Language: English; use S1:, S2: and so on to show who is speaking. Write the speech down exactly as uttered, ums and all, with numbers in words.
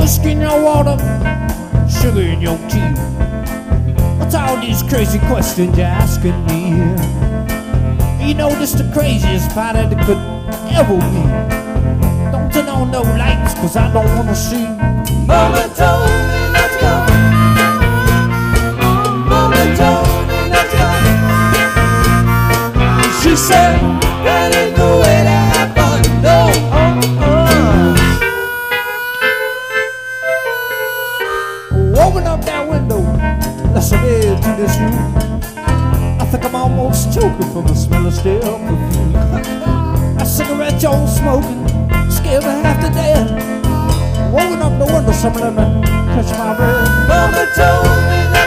S1: whiskey in your water, sugar in your tea. What's all these crazy questions you're asking me? You know this the craziest party that could ever be. Don't turn on no lights, cause I don't wanna see.
S2: Mama told me let's go. Mama told me let's go. She said that ain't the way to have fun. No, oh,
S1: oh. Open up that window, listen in to this room. I think I'm almost choking from the smell of stale perfume. A cigarette you're smoking, scared me half to death. Open up the window, some let me touch my breath.
S2: Mama told me that